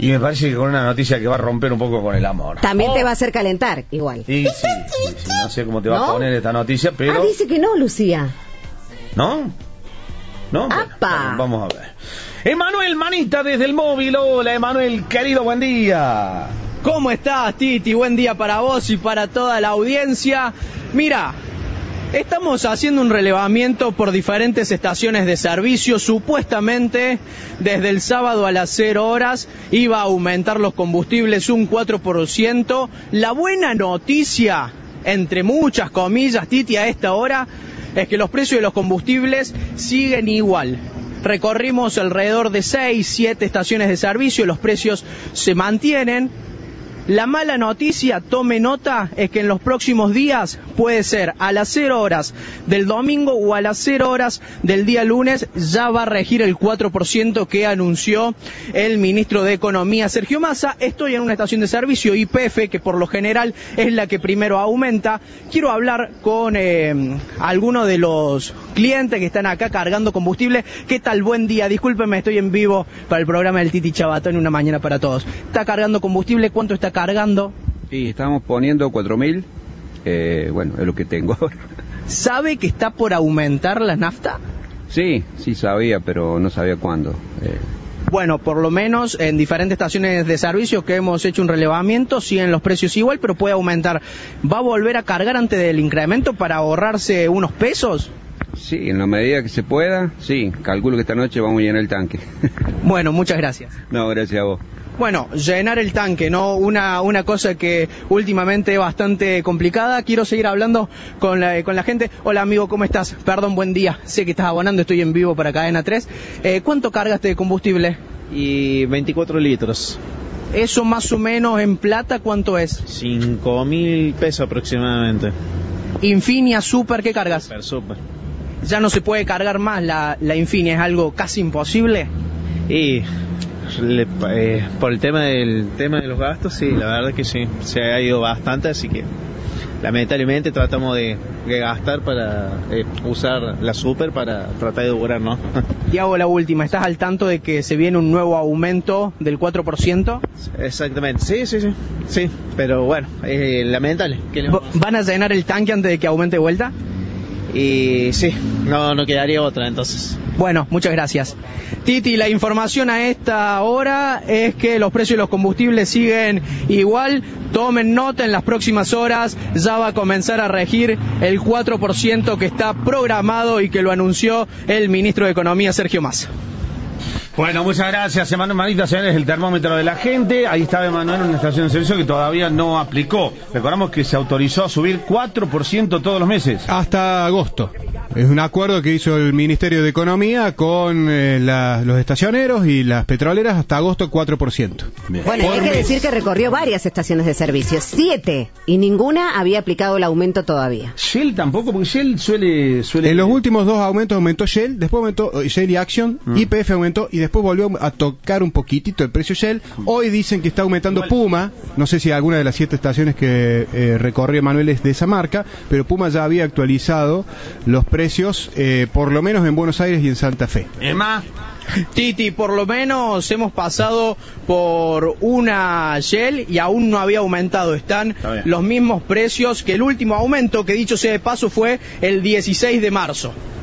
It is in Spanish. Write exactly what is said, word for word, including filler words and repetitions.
Y me parece que con una noticia que va a romper un poco con el amor. También oh. te va a hacer calentar, igual. Sí, sí, sí, sí, no sé cómo te va ¿No? a poner esta noticia, pero... Ah, dice que no, Lucía. ¿No? ¿No? Bueno, ¡Apa! vamos a ver. Emanuel Manita desde el móvil. Hola, Emanuel, querido, buen día. ¿Cómo estás, Titi? Buen día para vos y para toda la audiencia. Mira, estamos haciendo un relevamiento por diferentes estaciones de servicio. Supuestamente, desde el sábado a las cero horas iba a aumentar los combustibles un cuatro por ciento. La buena noticia, entre muchas comillas, Titi, a esta hora, es que los precios de los combustibles siguen igual. Recorrimos alrededor de seis, siete estaciones de servicio, los precios se mantienen. La mala noticia, tome nota, es que en los próximos días puede ser a las cero horas del domingo o a las cero horas del día lunes ya va a regir el cuatro por ciento que anunció el ministro de Economía, Sergio Massa. Estoy en una estación de servicio Y P F, que por lo general es la que primero aumenta. Quiero hablar con eh, algunos de los clientes que están acá cargando combustible. ¿Qué tal? Buen día. Discúlpeme, estoy en vivo para el programa del Titi Chabatón, Una Mañana para Todos. ¿Está cargando combustible? ¿Cuánto está cargando? Sí, estamos poniendo cuatro mil, eh, bueno, es lo que tengo ahora. ¿Sabe que está por aumentar la nafta? Sí, sí sabía, pero no sabía cuándo. Eh. Bueno, por lo menos en diferentes estaciones de servicio que hemos hecho un relevamiento, siguen los precios igual, pero puede aumentar. ¿Va a volver a cargar antes del incremento para ahorrarse unos pesos? Sí, en la medida que se pueda, sí, calculo que esta noche vamos a llenar el tanque. Bueno, muchas gracias. No, gracias a vos. Bueno, llenar el tanque, ¿no? Una, una cosa que últimamente es bastante complicada. Quiero seguir hablando con la, con la gente. Hola, amigo, ¿cómo estás? Perdón, buen día. Sé que estás abonando, estoy en vivo para Cadena tres. Eh, ¿Cuánto cargaste de combustible? Y veinticuatro litros. ¿Eso más o menos en plata cuánto es? cinco mil pesos aproximadamente. Infinia, Super, ¿qué cargas? Super, super. Ya no se puede cargar más la, la Infinia, es algo casi imposible. Y... Le, eh, por el tema del tema de los gastos, sí, la verdad que sí, se ha ido bastante, así que lamentablemente tratamos de, de gastar para eh, usar la super para tratar de durar, ¿no? Y hago la última, ¿estás al tanto de que se viene un nuevo aumento del cuatro por ciento? Exactamente, sí, sí, sí, sí, pero bueno, es lamentable. ¿Qué le... ¿Van a llenar el tanque antes de que aumente de vuelta? Y sí, no, no quedaría otra entonces. Bueno, muchas gracias. Titi, la información a esta hora es que los precios de los combustibles siguen igual. Tomen nota, en las próximas horas ya va a comenzar a regir el cuatro por ciento que está programado y que lo anunció el ministro de Economía, Sergio Massa. Bueno, muchas gracias, Emanuel Manita, señores, el termómetro de la gente. Ahí estaba Emanuel en una estación de servicio que todavía no aplicó. Recordamos que se autorizó a subir cuatro por ciento todos los meses. Hasta agosto. Es un acuerdo que hizo el Ministerio de Economía con eh, la, los estacioneros y las petroleras hasta agosto cuatro por ciento. Bien. Bueno, Por hay que mes. decir que recorrió varias estaciones de servicio, siete, y ninguna había aplicado el aumento todavía. Shell tampoco, porque Shell suele... suele... En los últimos dos aumentos aumentó Shell, después aumentó Shell y Action, Mm. Y P F aumentó y después volvió a tocar un poquitito el precio Shell. Hoy dicen que está aumentando Puma, no sé si alguna de las siete estaciones que eh, recorrió Manuel es de esa marca, pero Puma ya había actualizado los precios, eh, por lo menos en Buenos Aires y en Santa Fe. Emma... Titi, por lo menos hemos pasado por una Shell y aún no había aumentado. Están los mismos precios que el último aumento, que dicho sea de paso fue el dieciséis de marzo.